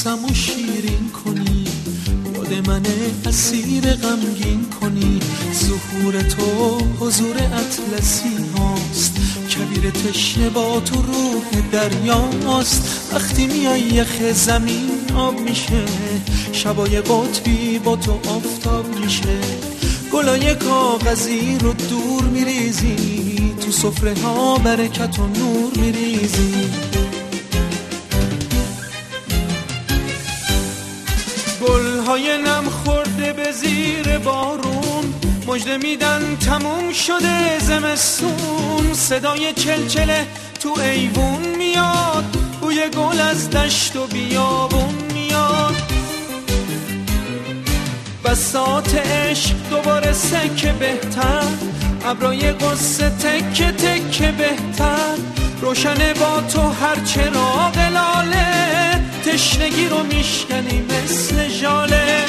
بوسمو شیرین کنی، یاد من اسیر غمگین کنی. ظهور تو حضور اطلسی هاست، کبیر تشنه با تو روح دریاست. وقتی میای یخ زمین آب میشه، شبای قطبی با تو آفتاب میشه. گلای کاغذی رو دور میریزی، تو سفره ها برکت و نور میریزی. گلهای نم خورده به زیر بارون، مژده میدن تموم شده زمستون. صدای چلچله تو ایوون میاد، بوی گل از دشت و بیابون میاد. بساط عشق دوباره سکه بهتر، ابرای قصه تکه تکه بهتر. روشنه با تو هر چراغ لاله، تشنگی رو میشکنی مثل ژاله.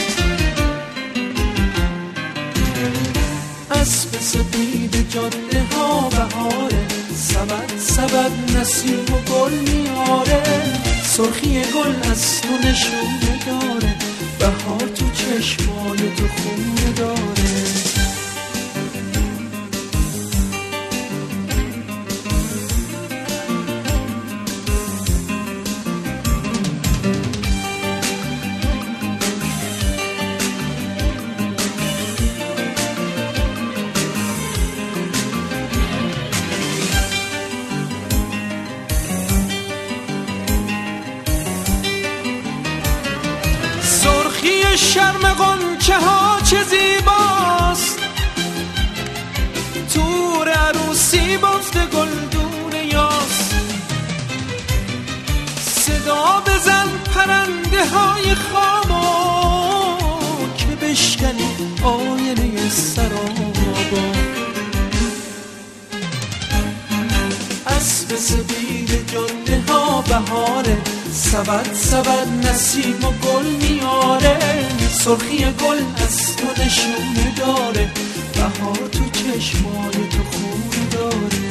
اسب سپید جاده ها بهاره، سبد سبد نسیم و گل میاره. سرخی گل از تو نشونه داره، بهار تو چشمای تو خونه داره. شرم غنچه ها چه زیباست، تور عروسی بافت گلدون یاس. صدا بزن پرنده های خوابا، که بشکنی آینه سرابا. اسب سپید جاده ها بهاره، سبد سبد نسیم و گل میاره. سرخی گل از تو نشونه داره، بهار تو چشمای تو خونه داره.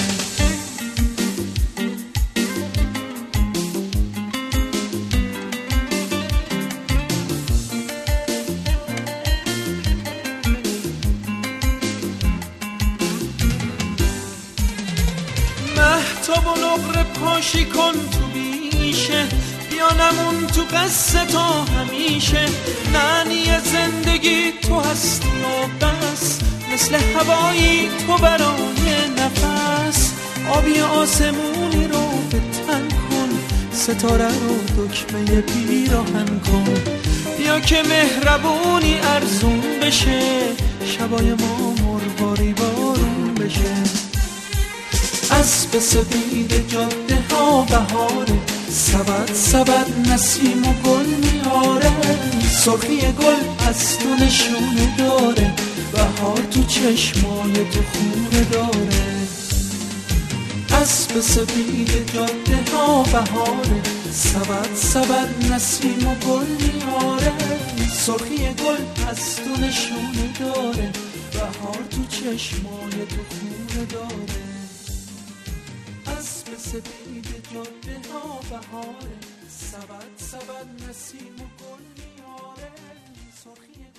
مهتاب و نقره پاشی کن تو بیشه، نمون تو قصه تا همیشه. معنی زندگی تو هستی و بس، مثل هوایی تو برای نفس. آبی آسمونی رو به تن کن، ستاره رو دکمه پیراهن کن. بیا که مهربونی ارزون بشه، شبای ما مرواری بارون بشه. اسب سپید جاده ها بهاره، سبد سبد نسیم و گل میاره. سرخی گل از تو نشونه داره، بهار تو چشمای تو خونه داره. اسب سپید جاده ها بهاره، سبد سبد نسیم و گل میاره. سرخی گل از تو نشونه داره، بهار تو چشمای تو خونه داره. اسب سپید جاده ها بهاره، سبد سبد نسیم و گل میاره. سرخی